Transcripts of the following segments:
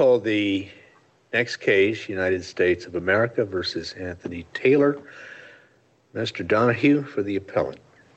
call the next case, United States of America versus Anthony Taylor. Mr. Donahue for the appellant.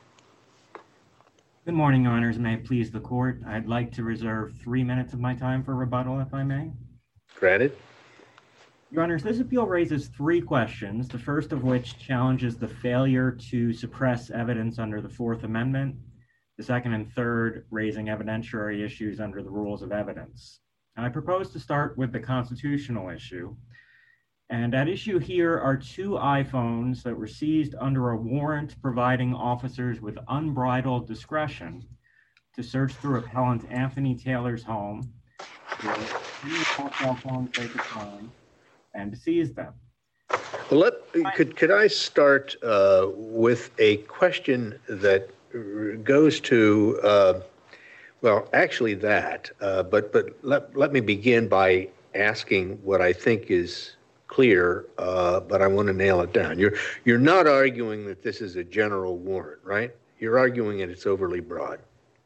Good morning, Your Honors. May it please the court, I'd like to reserve 3 minutes of my time for rebuttal, if I may. Granted. Your Honors, this appeal raises 3 questions, the first of which challenges the failure to suppress evidence under the Fourth Amendment, the second and third raising evidentiary issues under the rules of evidence. I propose to start with the constitutional issue. And at issue here are 2 iPhones that were seized under a warrant providing officers with unbridled discretion to search through appellant Anthony Taylor's home for cell phones they could find and to seize them. Well, could I start with a question that goes to, well, actually that, but let me begin by asking what I think is clear, but I want to nail it down. You're not arguing that this is a general warrant, right? You're arguing that it's overly broad.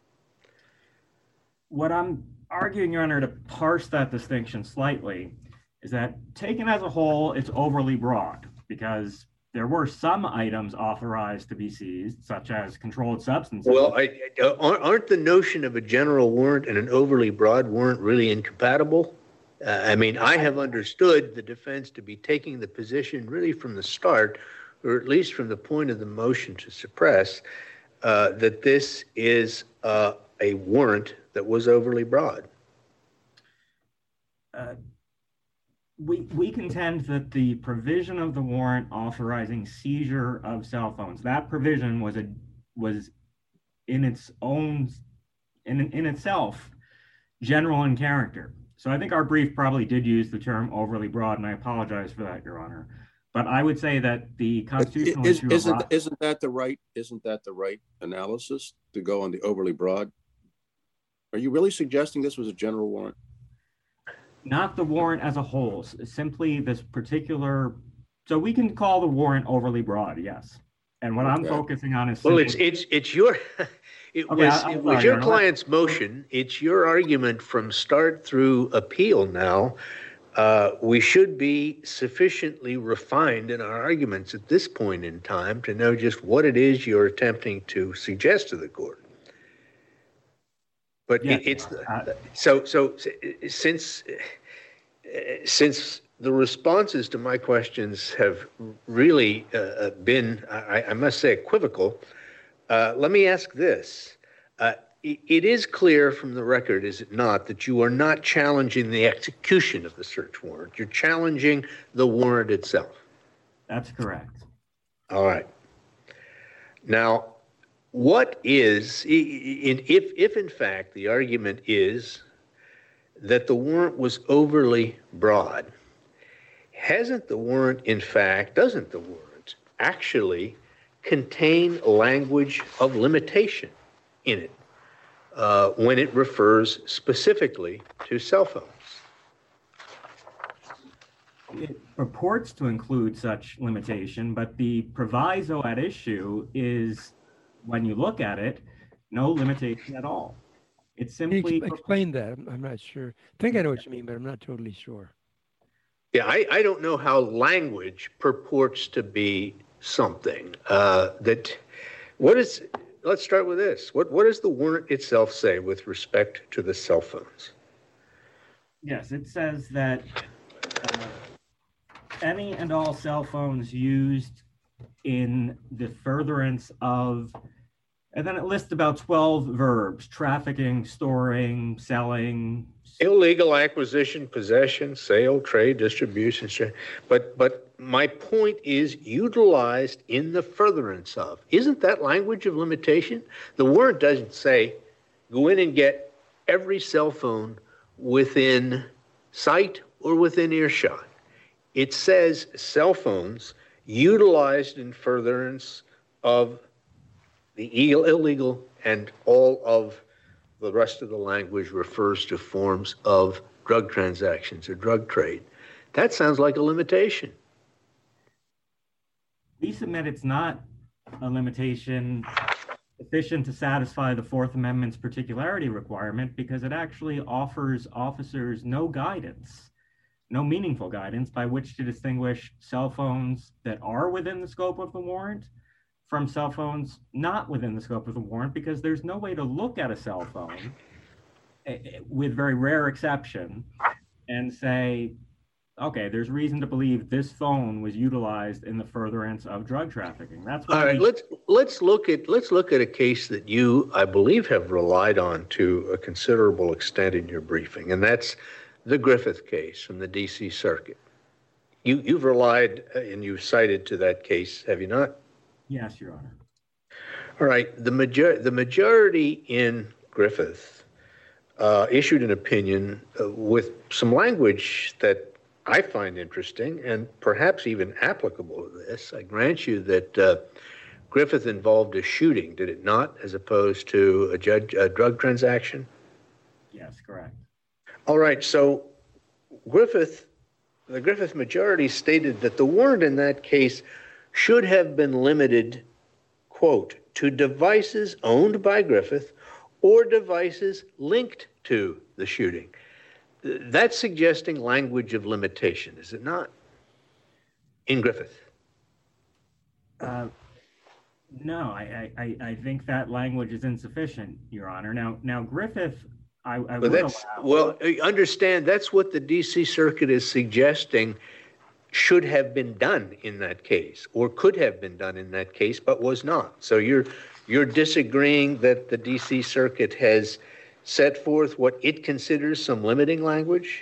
What I'm arguing, Your Honor, to parse that distinction slightly, is that taken as a whole, it's overly broad because there were some items authorized to be seized, such as controlled substances. Well, aren't the notion of a general warrant and an overly broad warrant really incompatible? I mean, I have understood the defense to be taking the position really from the start, or at least from the point of the motion to suppress, that this is a warrant that was overly broad. We contend that the provision of the warrant authorizing seizure of cell phones, that provision was in its own, in itself, general in character. So I think our brief probably did use the term overly broad, and I apologize for that, Your Honor. But I would say that the constitutional issue isn't that the right analysis to go on the overly broad? Are you really suggesting this was a general warrant? Not the warrant as a whole, simply this particular. So we can call the warrant overly broad, yes. And what I'm focusing on is well, it's your. It was your client's motion. It's your argument from start through appeal now. We should be sufficiently refined in our arguments at this point in time to know just what it is you're attempting to suggest to the court. But yes, since the responses to my questions have really been, I must say, equivocal, let me ask this. It is clear from the record, is it not, that you are not challenging the execution of the search warrant. You're challenging the warrant itself. That's correct. All right. Now, what is, if in fact the argument is that the warrant was overly broad, doesn't the warrant actually contain language of limitation in it when it refers specifically to cell phones? It purports to include such limitation, but the proviso at issue is, when you look at it, no limitation at all. It's simply... Explain that. I'm not sure. I think I know what you mean, but I'm not totally sure. Yeah, I don't know how language purports to be something let's start with this. What does the warrant itself say with respect to the cell phones? Yes, it says that any and all cell phones used in the furtherance of, and then it lists about 12 verbs: trafficking, storing, selling. Illegal acquisition, possession, sale, trade, distribution. But my point is utilized in the furtherance of. Isn't that language of limitation? The warrant doesn't say go in and get every cell phone within sight or within earshot. It says cell phones utilized in furtherance of the illegal, and all of the rest of the language refers to forms of drug transactions or drug trade. That sounds like a limitation. We submit it's not a limitation sufficient to satisfy the Fourth Amendment's particularity requirement because it actually offers officers no guidance, no meaningful guidance by which to distinguish cell phones that are within the scope of the warrant from cell phones not within the scope of the warrant, because there's no way to look at a cell phone, with very rare exception, and say, okay, there's reason to believe this phone was utilized in the furtherance of drug trafficking. That's why. All right, let's look at a case that you, I believe, have relied on to a considerable extent in your briefing, and that's the Griffith case from the D.C. Circuit. You've relied and you've cited to that case, have you not? Yes, Your Honor. All right, the majority in Griffith issued an opinion with some language that I find interesting and perhaps even applicable to this. I grant you that Griffith involved a shooting, did it not, as opposed to a drug transaction? Yes, correct. All right, so the Griffith majority stated that the warrant in that case should have been limited, quote, to devices owned by Griffith or devices linked to the shooting. That's suggesting language of limitation, is it not? In Griffith. No, I think that language is insufficient, Your Honor. Now Griffith, I would allow. Well, understand that's what the D.C. Circuit is suggesting should have been done in that case, or could have been done in that case, but was not. So you're disagreeing that the D.C. Circuit has set forth what it considers some limiting language?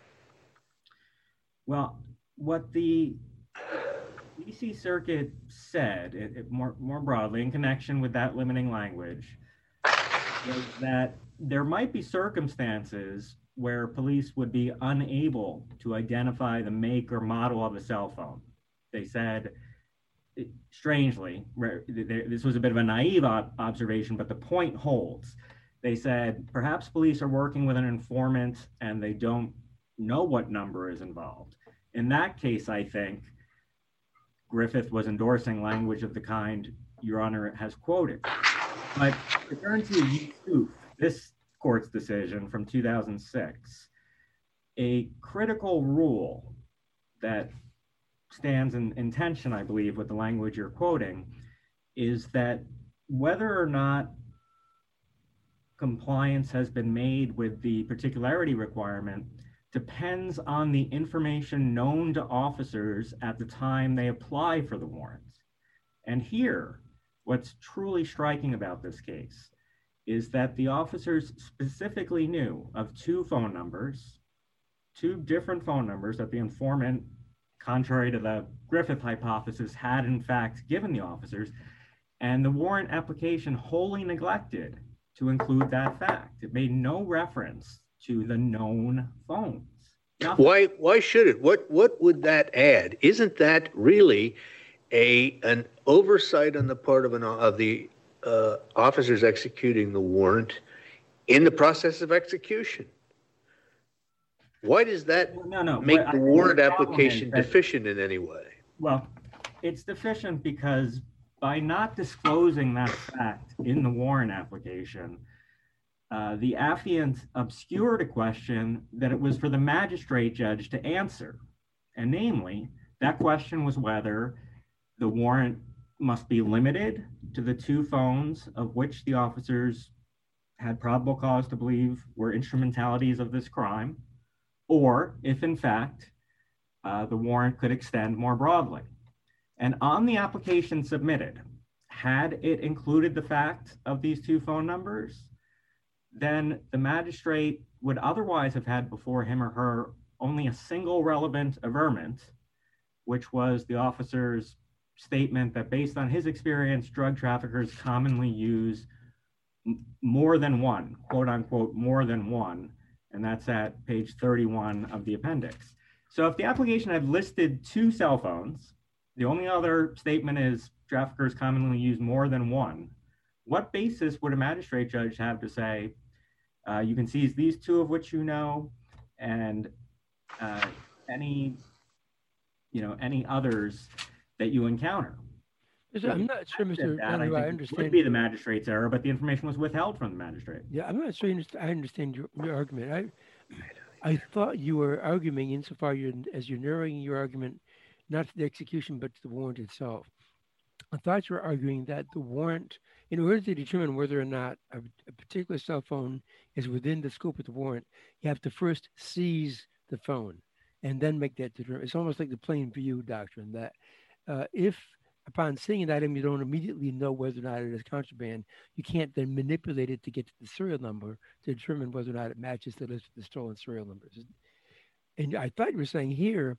Well, what the D.C. Circuit said, more broadly, in connection with that limiting language, was that there might be circumstances where police would be unable to identify the make or model of a cell phone. They said, strangely, this was a bit of a naive observation, but the point holds. They said, perhaps police are working with an informant and they don't know what number is involved. In that case, I think Griffith was endorsing language of the kind Your Honor has quoted. But to turn to Yusuf, this court's decision from 2006, a critical rule that stands in tension, I believe, with the language you're quoting, is that whether or not compliance has been made with the particularity requirement depends on the information known to officers at the time they apply for the warrant. And here, what's truly striking about this case is that the officers specifically knew of two different phone numbers that the informant, contrary to the Griffith hypothesis, had in fact given the officers, and the warrant application wholly neglected to include that fact. It made no reference to the known phones. Why should it? What would that add? Isn't that really an oversight on the part of the officers executing the warrant in the process of execution? Why does that make the warrant application deficient in any way? Well, it's deficient because by not disclosing that fact in the warrant application, the affiant obscured a question that it was for the magistrate judge to answer. And namely, that question was whether the warrant must be limited to the two phones of which the officers had probable cause to believe were instrumentalities of this crime, or if in fact the warrant could extend more broadly. And on the application submitted, had it included the fact of these two phone numbers, then the magistrate would otherwise have had before him or her only a single relevant averment, which was the officer's statement that based on his experience, drug traffickers commonly use more than one, quote unquote, more than one, and that's at page 31 of the appendix. So if the application had listed two cell phones, the only other statement is traffickers commonly use more than one, what basis would a magistrate judge have to say, you can seize these two of which you know, and any others that you encounter? I'm not sure, Mr. That, Andrew, I it understand. would be the magistrate's error, but the information was withheld from the magistrate. Yeah, I'm not sure I understand your argument. I thought you were arguing insofar as you're narrowing your argument, not to the execution, but to the warrant itself. I thought you were arguing that the warrant, in order to determine whether or not a particular cell phone is within the scope of the warrant, you have to first seize the phone and then make that determination. It's almost like the plain view doctrine that if upon seeing an item you don't immediately know whether or not it is contraband, you can't then manipulate it to get to the serial number to determine whether or not it matches the list of the stolen serial numbers. And I thought you were saying here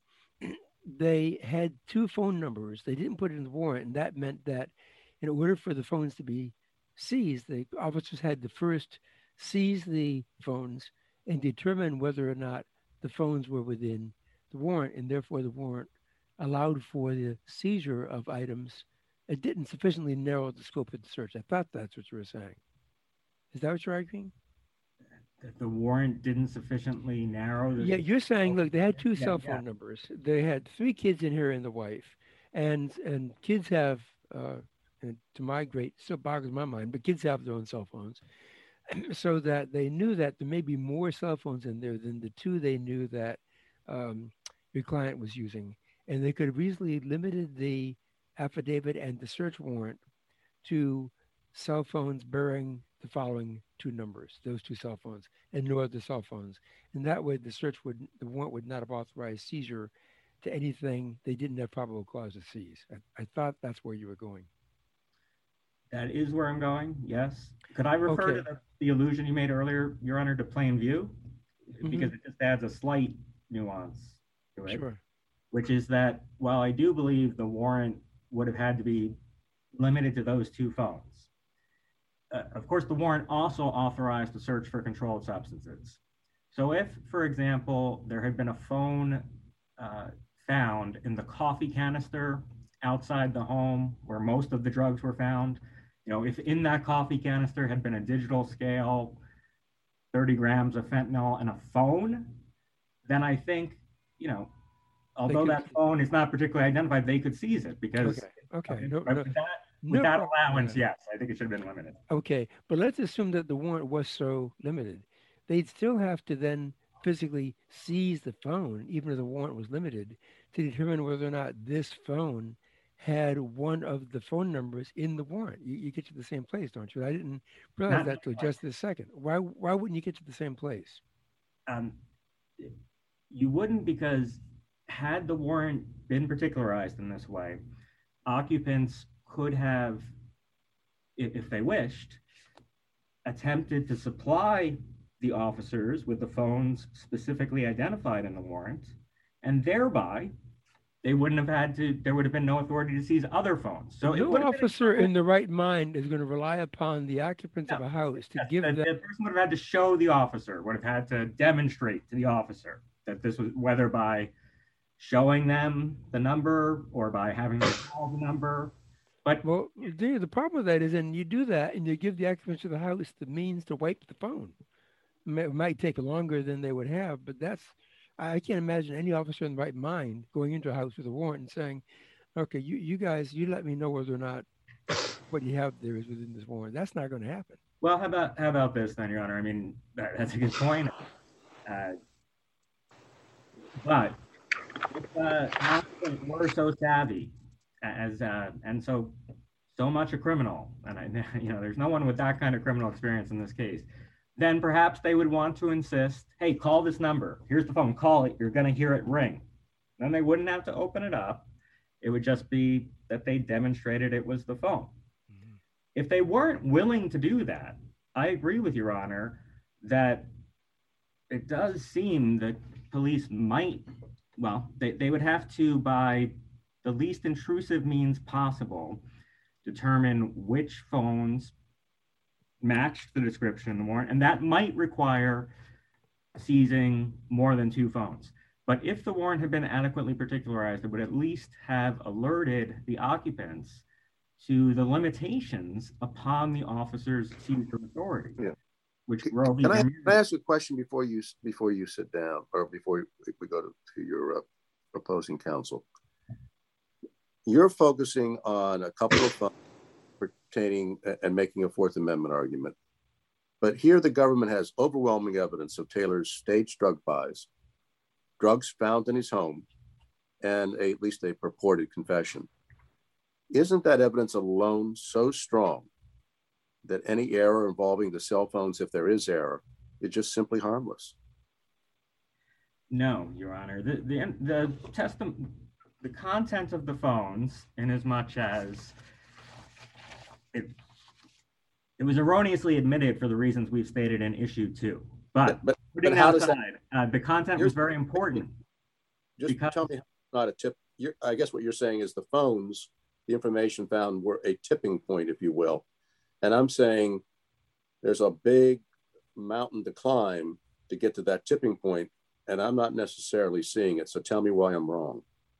they had two phone numbers. They didn't put it in the warrant, and that meant that in order for the phones to be seized, the officers had to first seize the phones and determine whether or not the phones were within the warrant, and therefore the warrant allowed for the seizure of items. It didn't sufficiently narrow the scope of the search. I thought that's what you were saying. Is that what you're arguing? That the warrant didn't sufficiently narrow the... Yeah, you're saying, look, they had two cell phone numbers. They had three kids in here and the wife. And kids have, and to my great, still boggles my mind, but kids have their own cell phones. So that they knew that there may be more cell phones in there than the two they knew that your client was using. And they could have easily limited the affidavit and the search warrant to cell phones bearing the following two numbers, those two cell phones, and no other cell phones. And that way the warrant would not have authorized seizure to anything they didn't have probable cause to seize. I thought that's where you were going. That is where I'm going, yes. Could I refer to the allusion you made earlier, Your Honor, to plain view? Because it just adds a slight nuance to it. Sure. Which is that while I do believe the warrant would have had to be limited to those two phones, of course, the warrant also authorized the search for controlled substances. So if, for example, there had been a phone found in the coffee canister outside the home where most of the drugs were found, if in that coffee canister had been a digital scale, 30 grams of fentanyl and a phone, then I think, although that phone is not particularly identified, they could seize it because with that allowance, yes, I think it should have been limited. Okay, but let's assume that the warrant was so limited. They'd still have to then physically seize the phone, even if the warrant was limited, to determine whether or not this phone had one of the phone numbers in the warrant. You get to the same place, don't you? I didn't realize that till just this second. Why wouldn't you get to the same place? You wouldn't, because had the warrant been particularized in this way, occupants could have, if they wished, attempted to supply the officers with the phones specifically identified in the warrant, and thereby there would have been no authority to seize other phones. So no officer in the right mind is going to rely upon the occupants of a house to give them... The person would have had to show the officer, would have had to demonstrate to the officer that this was, whether by showing them the number or by having them call the number. But well, the problem with that is, and you do that and you give the occupants of the house the means to wipe the phone. It might take longer than they would have, but I can't imagine any officer in the right mind going into a house with a warrant and saying, okay, you guys, you let me know whether or not what you have there is within this warrant. That's not going to happen. Well, how about this then, Your Honor? I mean, that's a good point. But if we're so savvy and so much a criminal, and there's no one with that kind of criminal experience in this case, then perhaps they would want to insist, hey, call this number. Here's the phone, call it. You're going to hear it ring. Then they wouldn't have to open it up. It would just be that they demonstrated it was the phone. Mm-hmm. If they weren't willing to do that, I agree with Your Honor that it does seem that police might, they would have to, by the least intrusive means possible, determine which phones matched the description in the warrant, and that might require seizing more than two phones. But if the warrant had been adequately particularized, it would at least have alerted the occupants to the limitations upon the officer's seizure authority. Yeah. Which Can I ask a question before you sit down, or before we go to your opposing counsel? You're focusing on a couple of funds pertaining and making a Fourth Amendment argument. But here the government has overwhelming evidence of Taylor's staged drug buys, drugs found in his home, and at least a purported confession. Isn't that evidence alone so strong that any error involving the cell phones, if there is error, is just simply harmless? No, Your Honor. The content of the phones, in as much as it was erroneously admitted for the reasons we've stated in issue 2. But putting that aside, the content was very important. Just tell me, not a tip. I guess what you're saying is the phones, the information found, were a tipping point, if you will. And I'm saying there's a big mountain to climb to get to that tipping point, and I'm not necessarily seeing it. So tell me why I'm wrong.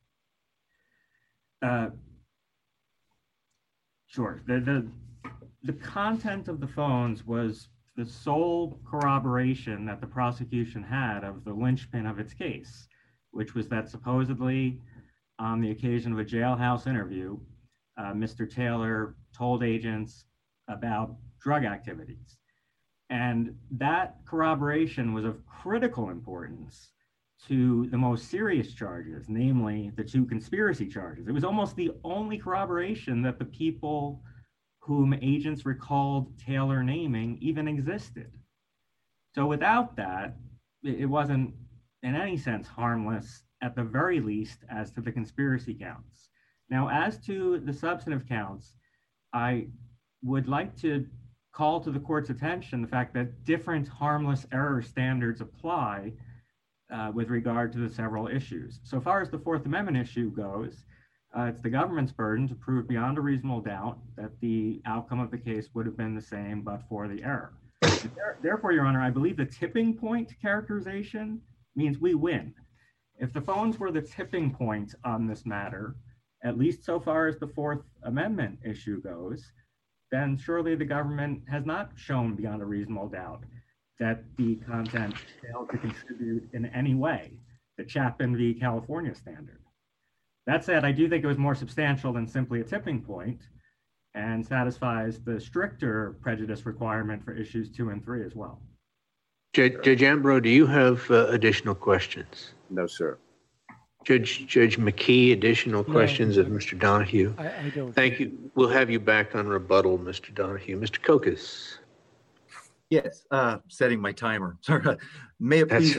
Sure. The content of the phones was the sole corroboration that the prosecution had of the linchpin of its case, which was that supposedly on the occasion of a jailhouse interview, Mr. Taylor told agents about drug activities. And that corroboration was of critical importance to the most serious charges, namely the 2 conspiracy charges. It was almost the only corroboration that the people whom agents recalled Taylor naming even existed. So without that, it wasn't in any sense harmless, at the very least, as to the conspiracy counts. Now, as to the substantive counts, I would like to call to the court's attention the fact that different harmless error standards apply with regard to the several issues. So far as the Fourth Amendment issue goes, it's the government's burden to prove beyond a reasonable doubt that the outcome of the case would have been the same but for the error. Therefore, Your Honor, I believe the tipping point characterization means we win. If the phones were the tipping point on this matter, at least so far as the Fourth Amendment issue goes, then surely the government has not shown beyond a reasonable doubt that the content failed to contribute in any way to Chapman v. California standard. That said, I do think it was more substantial than simply a tipping point and satisfies the stricter prejudice requirement for issues 2 and 3 as well. Judge Ambrose, do you have additional questions? No, sir. Judge McKee, additional questions of Mr. Donahue? I don't. Thank you. We'll have you back on rebuttal, Mr. Donahue. Mr. Kokos. Yes, setting my timer. Sorry. May it please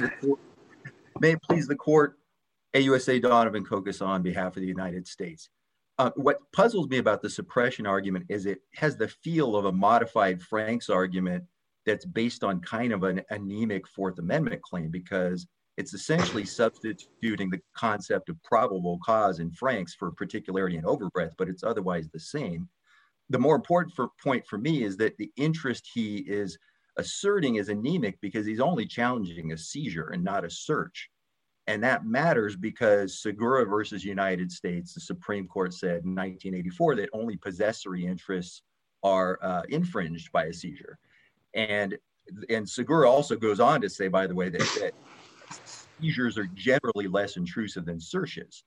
the court, AUSA Donovan Kokos on behalf of the United States. What puzzles me about the suppression argument is it has the feel of a modified Franks argument that's based on kind of an anemic Fourth Amendment claim, because it's essentially substituting the concept of probable cause in Franks for particularity and overbreadth, but it's otherwise the same. The more important point for me is that the interest he is asserting is anemic because he's only challenging a seizure and not a search. And that matters because Segura versus United States, the Supreme Court said in 1984 that only possessory interests are infringed by a seizure. And Segura also goes on to say, by the way, that seizures are generally less intrusive than searches.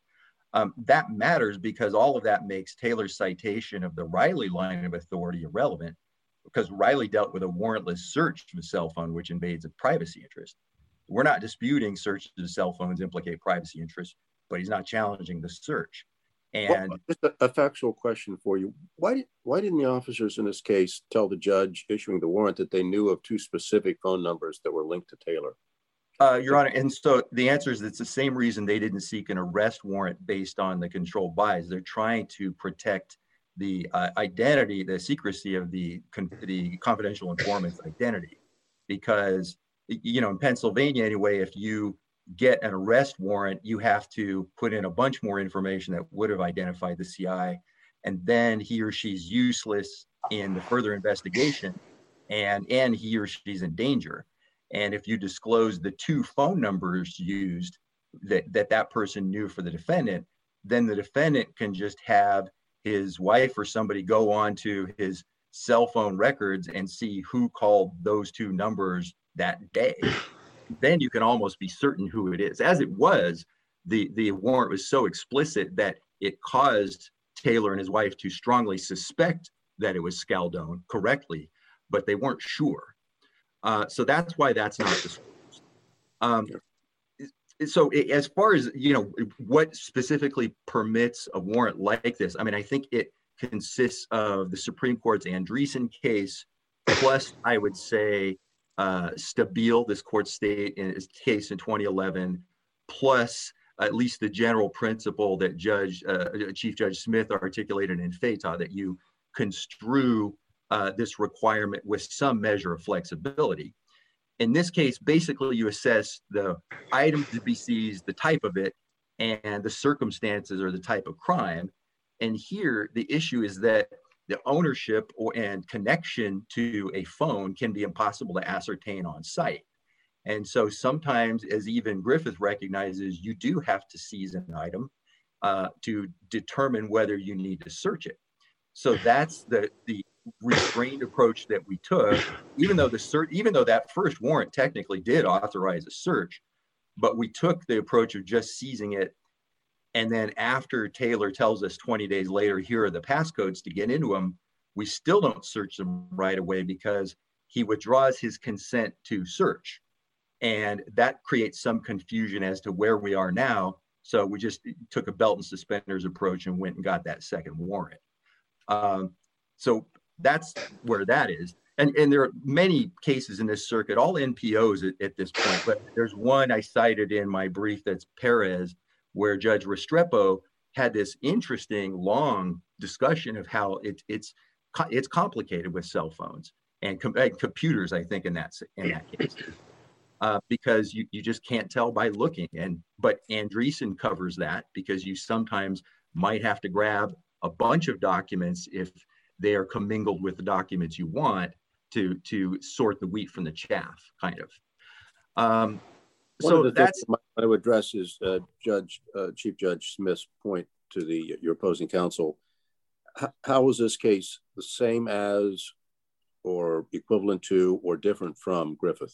That matters because all of that makes Taylor's citation of the Riley line of authority irrelevant, because Riley dealt with a warrantless search of a cell phone, which invades a privacy interest. We're not disputing searches of cell phones implicate privacy interests, but he's not challenging the search. And just a factual question for you. Why didn't the officers in this case tell the judge issuing the warrant that they knew of 2 specific phone numbers that were linked to Taylor? Your Honor, and so the answer is it's the same reason they didn't seek an arrest warrant based on the controlled buys. They're trying to protect the identity, the secrecy of the confidential informant's identity. Because, you know, in Pennsylvania anyway, if you get an arrest warrant, you have to put in a bunch more information that would have identified the CI, and then he or she's useless in the further investigation, and he or she's in danger. And if you disclose the 2 phone numbers used that person knew for the defendant, then the defendant can just have his wife or somebody go on to his cell phone records and see who called those 2 numbers that day. Then you can almost be certain who it is. As it was, the warrant was so explicit that it caused Taylor and his wife to strongly suspect that it was Scaldone correctly, but they weren't sure. So that's why that's not disclosed. So as far as, what specifically permits a warrant like this, I mean, I think it consists of the Supreme Court's Andreessen case, plus I would say Stabile, this court state in its case in 2011, plus at least the general principle that Chief Judge Smith articulated in FATA, that you construe this requirement with some measure of flexibility. In this case, basically you assess the item to be seized, the type of it, and the circumstances or the type of crime. And here, the issue is that the ownership and connection to a phone can be impossible to ascertain on site. And so sometimes, as even Griffith recognizes, you do have to seize an item to determine whether you need to search it. So that's the restrained approach that we took, even though that first warrant technically did authorize a search, but we took the approach of just seizing it. And then after Taylor tells us 20 days later, here are the passcodes to get into them, we still don't search them right away because he withdraws his consent to search. And that creates some confusion as to where we are now. So we just took a belt and suspenders approach and went and got that second warrant. So that's where that is. And there are many cases in this circuit, all NPOs at this point, but there's one I cited in my brief that's Perez, where Judge Restrepo had this interesting, long discussion of how it's complicated with cell phones and computers, I think, in that case, because you just can't tell by looking. But Andreessen covers that because you sometimes might have to grab a bunch of documents if they are commingled with the documents you want to sort the wheat from the chaff, kind of. So that's I would address is Chief Judge Smith's point to your opposing counsel. How was this case the same as, or equivalent to, or different from Griffith?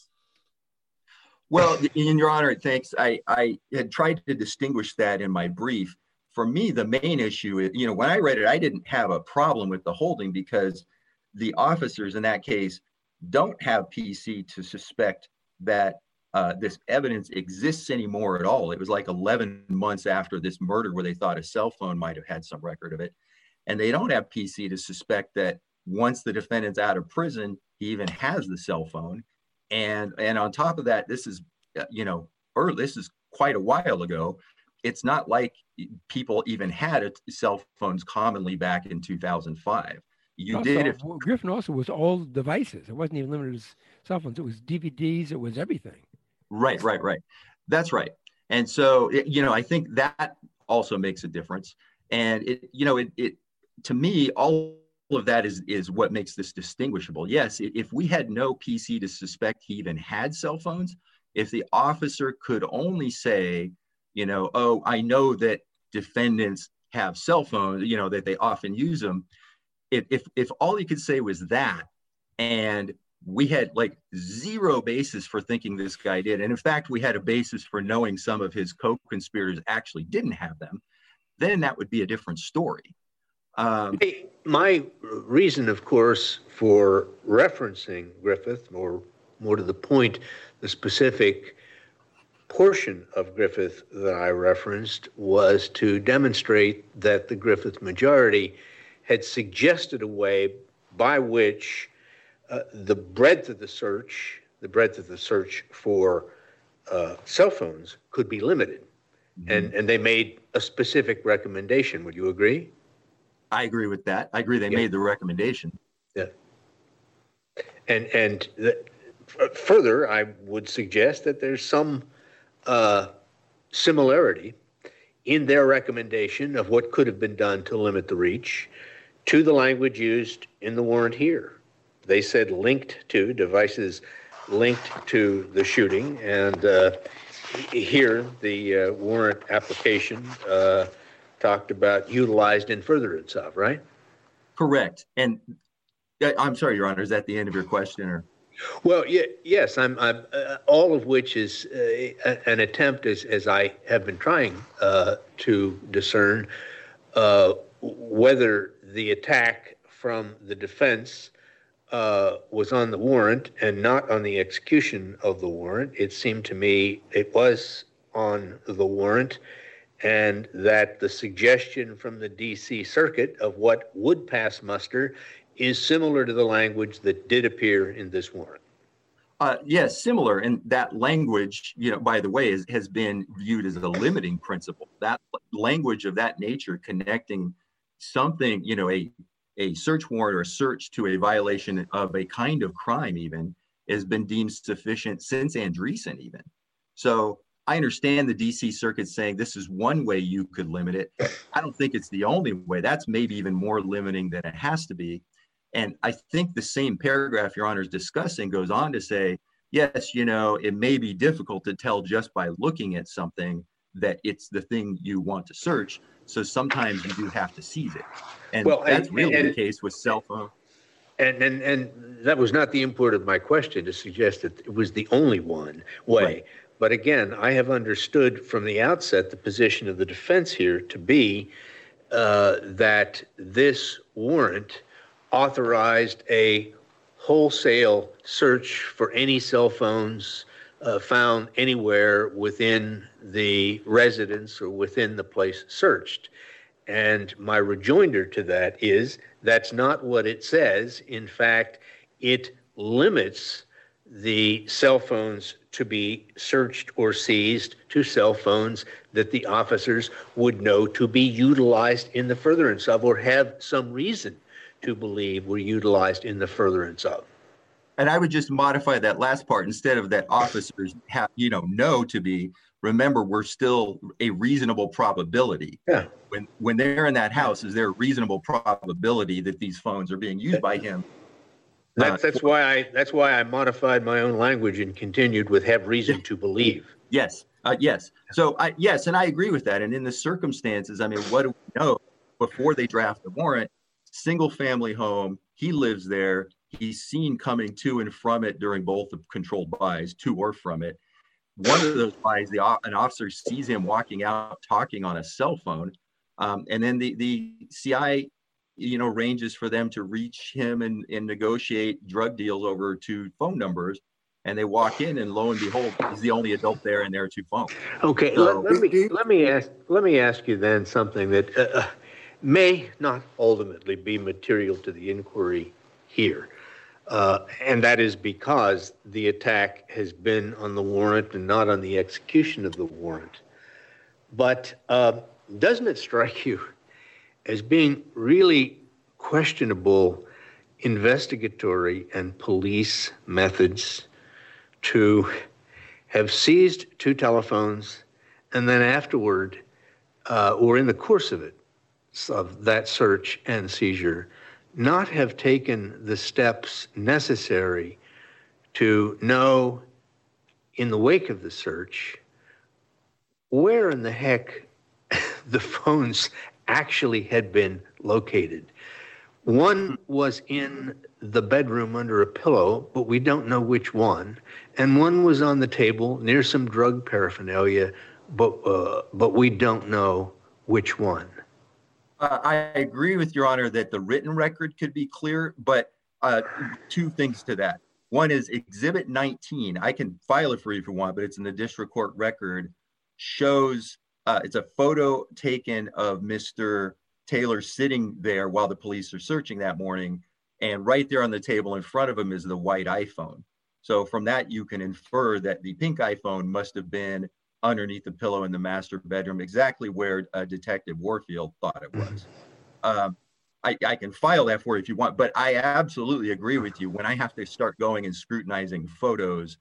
Well, in your honor, thanks. I had tried to distinguish that in my brief. For me, the main issue is, when I read it, I didn't have a problem with the holding because the officers in that case don't have PC to suspect that this evidence exists anymore at all. It was like 11 months after this murder where they thought a cell phone might have had some record of it. And they don't have PC to suspect that once the defendant's out of prison, he even has the cell phone. And on top of that, this is, this is quite a while ago. It's not like people even had cell phones commonly back in 2005. Griffin also was all devices. It wasn't even limited to cell phones. It was DVDs. It was everything. Right. That's right. And so, I think that also makes a difference. And it to me, all of that is what makes this distinguishable. Yes, if we had no PC to suspect he even had cell phones, if the officer could only say, oh, I know that defendants have cell phones, that they often use them. If all he could say was that, and we had like zero basis for thinking this guy did, and in fact, we had a basis for knowing some of his co-conspirators actually didn't have them, then that would be a different story. My reason, of course, for referencing Griffith, or more to the point, the specific portion of Griffith that I referenced, was to demonstrate that the Griffith majority had suggested a way by which the breadth of the search for cell phones could be limited. Mm-hmm. And they made a specific recommendation. Would you agree? I agree with that. I agree they made the recommendation. Yeah. And further, I would suggest that there's some similarity in their recommendation of what could have been done to limit the reach to the language used in the warrant here. They said linked to, devices linked to the shooting, and here the warrant application talked about utilized in furtherance of, right? Correct. And I'm sorry, Your Honor, is that the end of your question? Or? Well, yes, I'm all of which is an attempt, as I have been trying to discern, whether the attack from the defense was on the warrant and not on the execution of the warrant. It seemed to me it was on the warrant, and that the suggestion from the D.C. Circuit of what would pass muster is similar to the language that did appear in this warrant. Yes, similar. And that language, by the way, has been viewed as a limiting principle. That language of that nature connecting something, a search warrant or a search to a violation of a kind of crime even has been deemed sufficient since Andreessen even. So I understand the DC Circuit saying this is one way you could limit it. I don't think it's the only way. That's maybe even more limiting than it has to be. And I think the same paragraph Your Honor is discussing goes on to say, yes, it may be difficult to tell just by looking at something that it's the thing you want to search. So sometimes you do have to seize it. And that's really the case with cell phone. And that was not the import of my question to suggest that it was the only one way. Right. But again, I have understood from the outset the position of the defense here to be that this warrant authorized a wholesale search for any cell phones found anywhere within the residence or within the place searched. And my rejoinder to that is that's not what it says. In fact, it limits the cell phones to be searched or seized to cell phones that the officers would know to be utilized in the furtherance of or have some reason to believe were utilized in the furtherance of. And I would just modify that last part. Instead of that officers have, know to be, remember, we're still a reasonable probability. Yeah. When they're in that house, is there a reasonable probability that these phones are being used by him? That's why I modified my own language and continued with have reason to believe. Yes. Yes. So yes, and I agree with that. And in the circumstances, what do we know before they draft the warrant? Single family home. He lives there. He's seen coming to and from it during both the controlled buys, to or from it. One of those buys, an officer sees him walking out talking on a cell phone, and then the CI, arranges for them to reach him and negotiate drug deals over 2 phone numbers. And they walk in, and lo and behold, he's the only adult there, and there are 2 phones. Okay, so, let me ask you then something that may not ultimately be material to the inquiry here. And that is because the attack has been on the warrant and not on the execution of the warrant. But doesn't it strike you as being really questionable investigatory and police methods to have seized 2 telephones and then afterward, or in the course of that search and seizure, not have taken the steps necessary to know in the wake of the search where in the heck the phones actually had been located. One was in the bedroom under a pillow, but we don't know which one. And one was on the table near some drug paraphernalia, but we don't know which one. I agree with Your Honor that the written record could be clear, but 2 things to that. One is Exhibit 19. I can file it for you if you want, but it's in the district court record. Shows it's a photo taken of Mr. Taylor sitting there while the police are searching that morning, and right there on the table in front of him is the white iPhone. So from that, you can infer that the pink iPhone must have been underneath the pillow in the master bedroom, exactly where Detective Warfield thought it was. I can file that for you if you want, but I absolutely agree with you. When I have to start going and scrutinizing photos,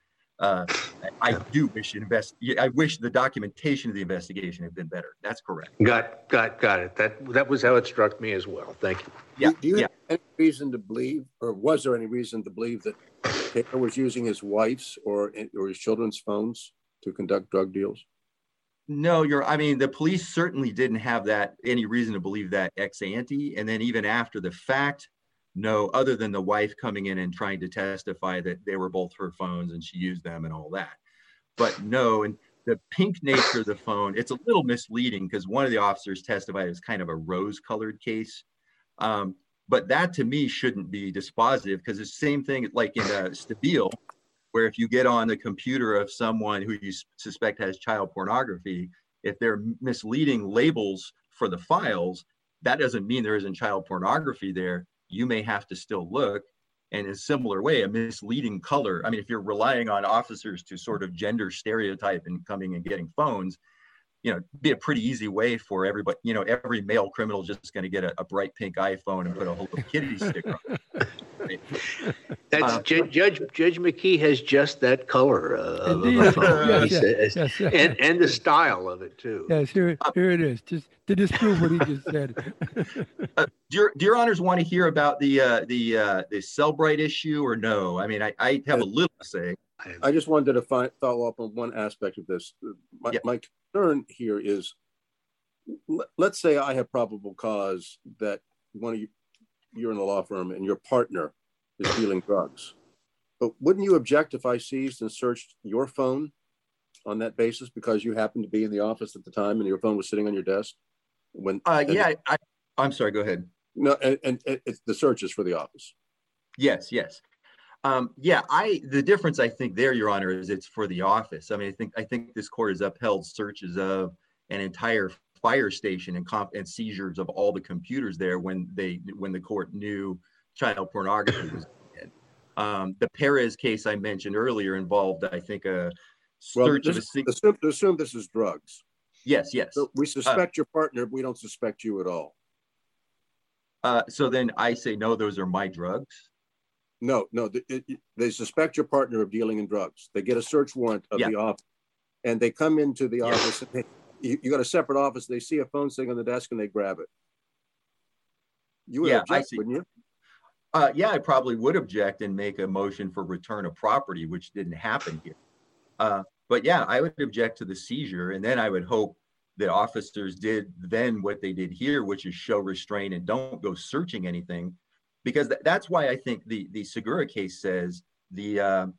I do wish I wish the documentation of the investigation had been better. That's correct. Got it. That was how it struck me as well. Thank you. Yeah. Do you have any reason to believe, or was there any reason to believe that Taylor was using his wife's or his children's phones to conduct drug deals? No, the police certainly didn't have any reason to believe that ex ante. And then even after the fact, no, other than the wife coming in and trying to testify that they were both her phones and she used them and all that. But no, and the pink nature of the phone, it's a little misleading because one of the officers testified it was kind of a rose-colored case. But that to me shouldn't be dispositive because it's the same thing like in Stabile, where if you get on the computer of someone who you suspect has child pornography, if they're misleading labels for the files, that doesn't mean there isn't child pornography there. You may have to still look. And in a similar way, a misleading color. I mean, if you're relying on officers to sort of gender stereotype and coming and getting phones, be a pretty easy way for everybody, every male criminal is just going to get a bright pink iPhone and put a whole little kitty sticker on it. Right? That's Judge McKee has just that color of a phone, yes. And the style of it too. Yes, here it is. Just to disprove what he just said. Do your honors want to hear about the Cellbrite issue or no? I mean, I have a little to say. I just wanted to follow up on one aspect of this. My concern here is, let's say I have probable cause that you're in a law firm and your partner is dealing drugs. But wouldn't you object if I seized and searched your phone on that basis because you happened to be in the office at the time and your phone was sitting on your desk? I'm sorry, go ahead. No, and the search is for the office. Yes. The difference I think there, Your Honor, is it's for the office. I mean, I think this court has upheld searches of an entire fire station and seizures of all the computers there when the court knew child pornography was in. The Perez case I mentioned earlier involved, I think, a search of a assume this is drugs. Yes. So we suspect your partner, but we don't suspect you at all. So then I say, no, those are my drugs. No, they suspect your partner of dealing in drugs. They get a search warrant of the office, and they come into the office. And you got a separate office. They see a phone sitting on the desk, and they grab it. You would object, wouldn't you? I probably would object and make a motion for return of property, which didn't happen here. But yeah, I would object to the seizure, and then I would hope that officers did then what they did here, which is show restraint and don't go searching anything. Because that's why I think the Segura case says they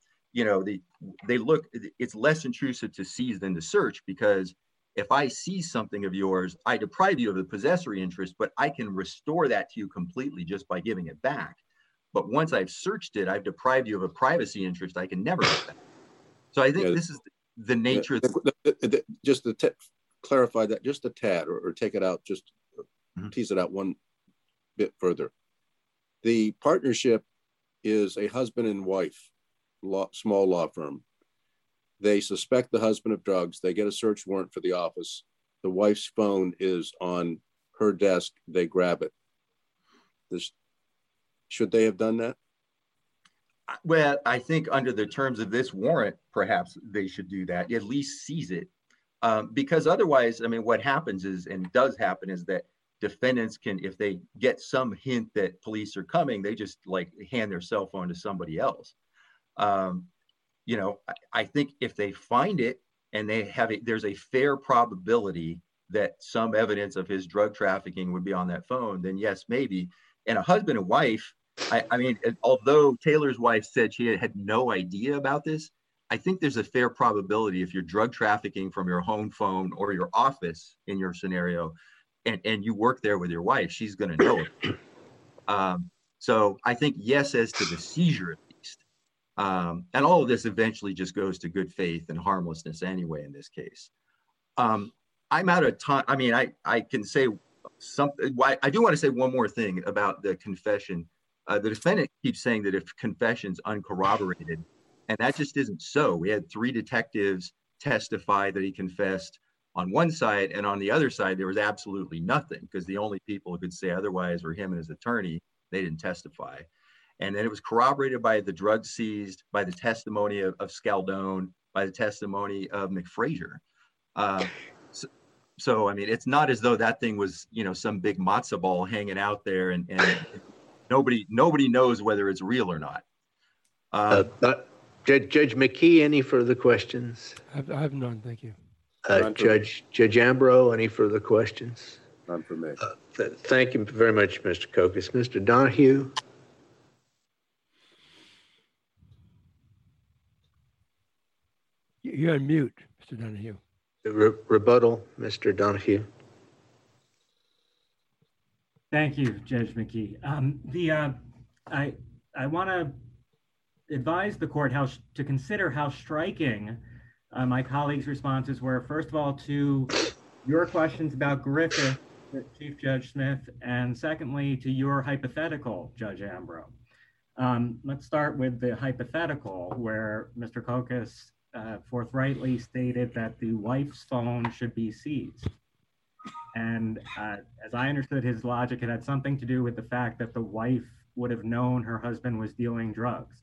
look, it's less intrusive to seize than to search, because if I seize something of yours, I deprive you of the possessory interest, but I can restore that to you completely just by giving it back. But once I've searched it, I've deprived you of a privacy interest I can never get back. So I think this is the nature. Just to clarify that just a tad, or take it out, just tease it out one bit further. The partnership is a husband and wife, small law firm. They suspect the husband of drugs. They get a search warrant for the office. The wife's phone is on her desk. They grab it. Should they have done that? Well, I think under the terms of this warrant, perhaps they should do that, at least seize it. Because otherwise, I mean, what happens is, and does happen, is that defendants can, if they get some hint that police are coming, they just like hand their cell phone to somebody else. I think if they find it and they have it, there's a fair probability that some evidence of his drug trafficking would be on that phone, then yes, maybe. And a husband and wife, I mean, although Taylor's wife said she had no idea about this, I think there's a fair probability if you're drug trafficking from your home phone or your office in your scenario, and you work there with your wife, she's going to know it. So I think yes, as to the seizure at least. And all of this eventually just goes to good faith and harmlessness anyway in this case. I'm out of time. I mean, I can say something. I do want to say one more thing about the confession. The defendant keeps saying that if confession's uncorroborated, and that just isn't so. We had 3 detectives testify that he confessed on one side, and on the other side, there was absolutely nothing, because the only people who could say otherwise were him and his attorney. They didn't testify. And then it was corroborated by the drugs seized, by the testimony of Scaldone, by the testimony of McFrazier. So, I mean, it's not as though that thing was, some big matzo ball hanging out there and nobody knows whether it's real or not. Judge McKee, any further questions? I have none, thank you. Judge Ambrose, any further questions? None for me. Thank you very much, Mr. Kokos. Mr. Donahue? You're on mute, Mr. Donahue. Rebuttal, Mr. Donahue. Thank you, Judge McKee. I want to advise the court to consider how striking my colleagues' responses were. First of all, to your questions about Griffith, Chief Judge Smith, and secondly, to your hypothetical, Judge Ambrose. Let's start with the hypothetical where Mr. Kokos forthrightly stated that the wife's phone should be seized. And as I understood his logic, it had something to do with the fact that the wife would have known her husband was dealing drugs.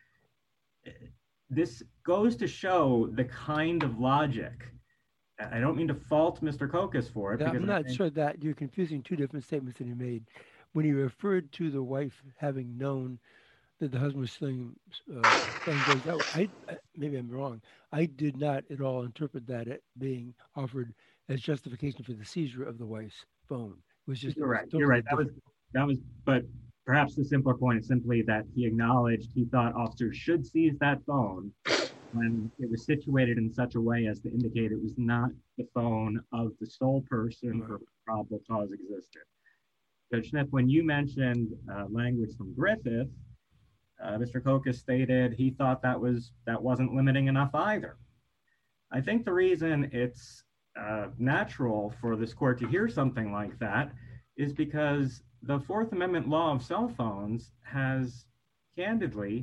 This goes to show the kind of logic. I don't mean to fault Mr. Kokos for it. Yeah, I'm not sure that you're confusing two different statements that you made. When you referred to the wife having known that the husband was selling drugs, maybe I'm wrong. I did not at all interpret that as being offered as justification for the seizure of the wife's phone. It was just you're right. You're right. That was. But perhaps the simpler point is simply that he acknowledged he thought officers should seize that phone when it was situated in such a way as to indicate it was not the phone of the sole person for whom probable cause existed. Judge Smith, when you mentioned language from Griffith, Mr. Kokos stated he thought that wasn't limiting enough either. I think the reason it's natural for this court to hear something like that is because the Fourth Amendment law of cell phones has candidly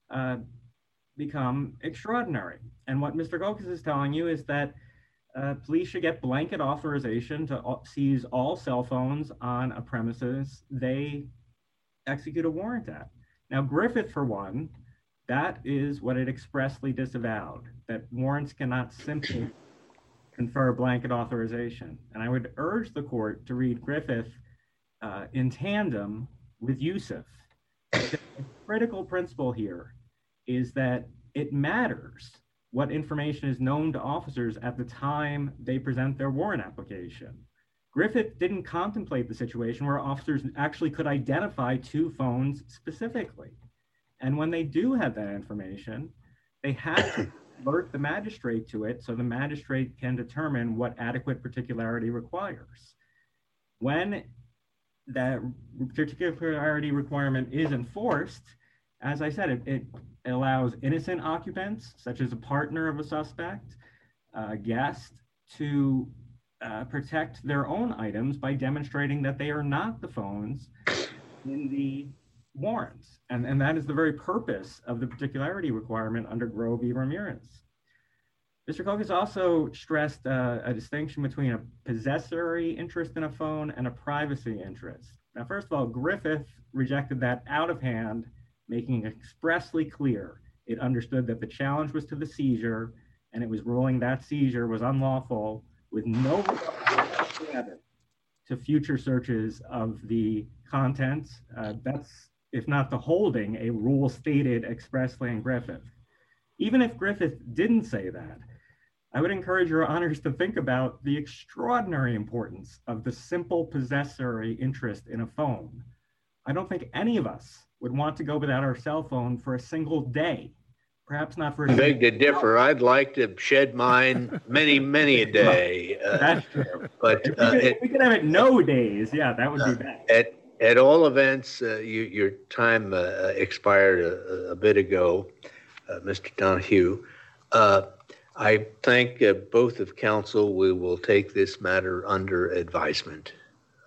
become extraordinary. And what Mr. Kokos is telling you is that police should get blanket authorization to seize all cell phones on a premises they execute a warrant at. Now, Griffith, for one, that is what it expressly disavowed, that warrants cannot simply confer blanket authorization. And I would urge the court to read Griffith in tandem with Yusuf. The critical principle here is that it matters what information is known to officers at the time they present their warrant application. Griffith didn't contemplate the situation where officers actually could identify two phones specifically. And when they do have that information, they have to alert the magistrate to it so the magistrate can determine what adequate particularity requires. When that particularity requirement is enforced, as I said, it allows innocent occupants, such as a partner of a suspect, a guest, to protect their own items by demonstrating that they are not the phones in the warrants. And that is the very purpose of the particularity requirement under Grove v. Ramirez. Mr. Kokos also stressed a distinction between a possessory interest in a phone and a privacy interest. Now, first of all, Griffith rejected that out of hand, making it expressly clear it understood that the challenge was to the seizure, and it was ruling that seizure was unlawful with no regard to future searches of the contents. That's, if not the holding, a rule stated expressly in Griffith. Even if Griffith didn't say that, I would encourage your honors to think about the extraordinary importance of the simple possessory interest in a phone. I don't think any of us would want to go without our cell phone for a single day, perhaps not for a beg to differ. I'd like to shed mine many, many a day. That's true. But if we could have it no days, yeah, that would be bad. At all events, your time expired a bit ago, Mr. Donahue. I thank both of counsel. We will take this matter under advisement.